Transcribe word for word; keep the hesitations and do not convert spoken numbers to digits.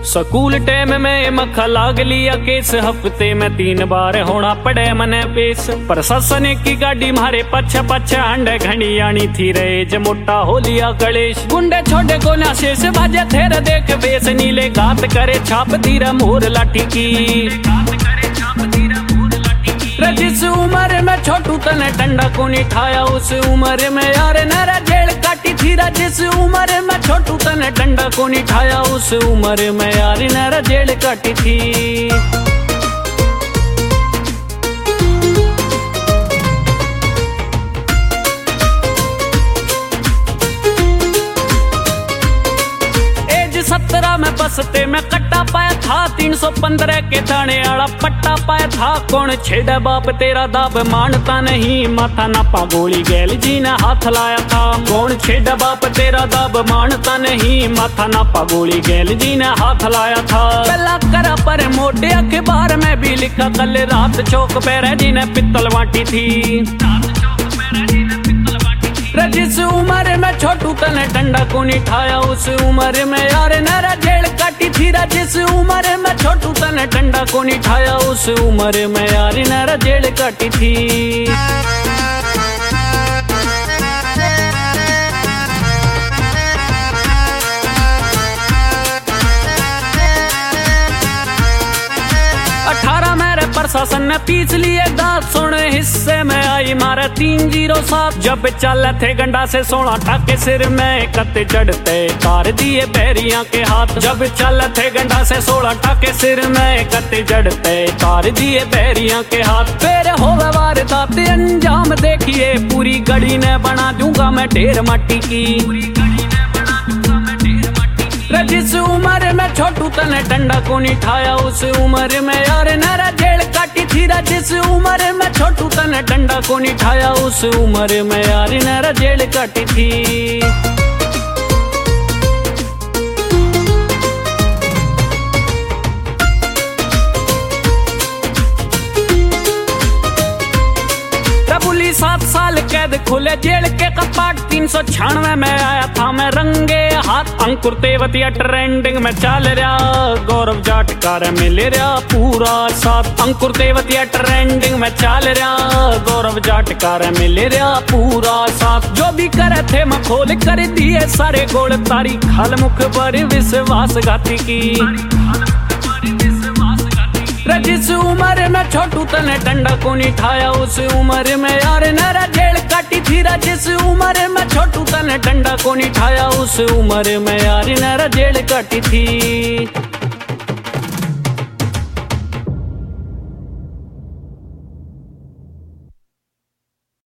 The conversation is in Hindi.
स्कूल टाइम में मक्खा लाग लिया केस, हफ्ते में तीन बार होना पड़े मने पेश। प्रशासन की गाड़ी मारे पछा पछा अंडे घड़ी आनी थी रेज, मोटा हो लिया कलेश। गुंडे छोटे को ना शेष बाजे थेर देख बेस, नीले गात करे छाप धीरा मोर लाठी की। जिस उम्र में छोटू तने डंडा को नहीं ठाया, उस उम्र में यार नरा जेल काटी थी। जिस उम्र में छोटू तने डंडा को नहीं ठाया, उस उम्र में यार नरा जेल काटी थी। सत्रह में बसते में कट्टा पाया था, तीन सौ पंद्रह के दाने आड़ा पट्टा पाया था। कौन छेड़ा बाप तेरा दाब मानता नहीं, माथा नापा गोली गैल जी ने हाथ लाया था। कौन छेड़ा बाप तेरा दाब मानता नहीं, माथा नापा गोली गैल जी ने हाथ लाया था। पहला करा पर मोटे अखबार में भी लिखा, कल रात चौक पे जी ने पित्तल बांटी थी। जिस उम्र में छोटू तने डंडा को नहीं ठाया, उस उम्र में यार नरा जेल काटी थी। जिस उम्र में छोटू तने डंडा को नहीं ठाया, उस उम्र में यार नरा जेल काटी थी। अठारह मेरे प्रशासन ने पीस लिए दांत, सुन हिस्से में आई मारे तीन जीरो सात। जब चले थे गंडा से सोलह टाके सिर में, कते चढ़ते कार दिए बैरियां के हाथ। जब चले थे गंडा से सोलह टाके सिर में, कते चढ़ते कार दिए बैरियां के हाथ। फिर होवे वारदात अंजाम देखिए, पूरी गड़ी ने बना दूंगा मैं ढेर मट्टी की। जिस उम्र में छोटू तने डंडा को नहीं ठाया, उस उम्र में यार नरा जेल काटी थी। जिस उम्र में छोटू तने डंडा को नहीं ठाया, उस उम्र में यार नरा जेल काटी थी। सात साल कैद खुले जेल के कपाट, तीन सौ छियानवे में आया था मैं रंगे हाथ। अंकुर तेवतिया ट्रेंडिंग में चल रहा, गौरव जाटकार मिल रहा पूरा साथ। अंकुर तेवतिया ट्रेंडिंग में चल रहा, गौरव जाटकार मिल रहा पूरा साथ। जो भी करे थे मैं खोल कर दिए सारे गोल, तारी खाल मुख पर विश्वासघाती की। जिस उम्र में छोटू तने डंडा को नहीं ठाया, उस उम्र में यार नरा जेल काटी थी। जिस उम्र में छोटू तने डंडा को नहीं ठाया, उस उम्र में यार नरा जेल काटी थी।